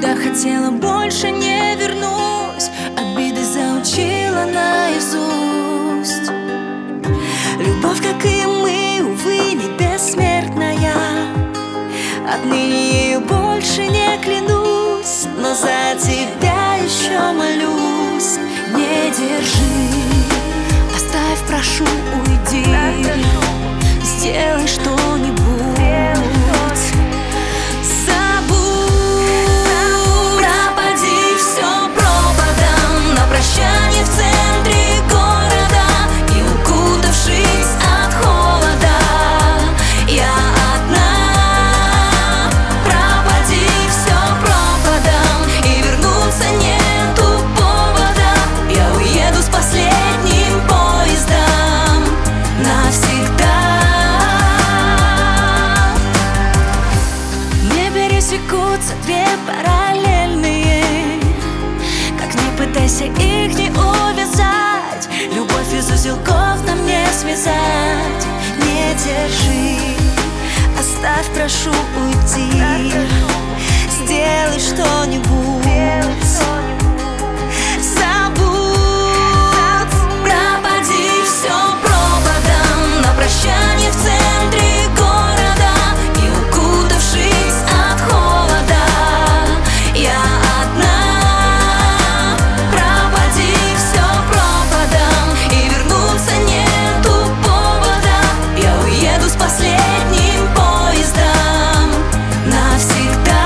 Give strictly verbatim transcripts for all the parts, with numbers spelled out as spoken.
Куда хотела, больше не вернусь. Обиды заучила наизусть. Любовь, как и мы, увы, не бессмертная. Отныне ею больше не клянусь, но за тебя еще молюсь. Не держи, оставь, прошу, уйди. Сделай что-нибудь. Секутся две параллельные, как ни пытайся их не увязать. Любовь из узелков нам не связать. Не держи, оставь, прошу, уйди. Сделай что-нибудь. Забудь, пропади все пропадом. На прощание в центре города и укутавшись от холода. Я одна, пропади все пропадом, и вернуться нету повода. Я уеду с последним поездом навсегда.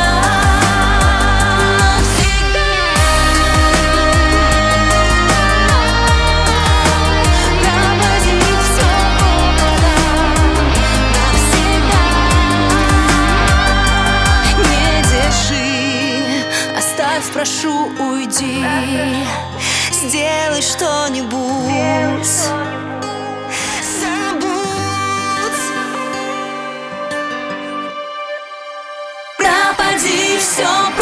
Прошу, уйди. Сделай что-нибудь. Забудь, пропади все.